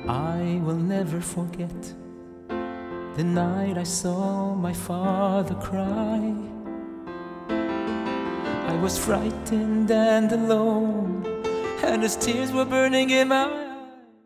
I will never forget the night I saw my father cry. I was frightened and alone, and his tears were burning in my eyes.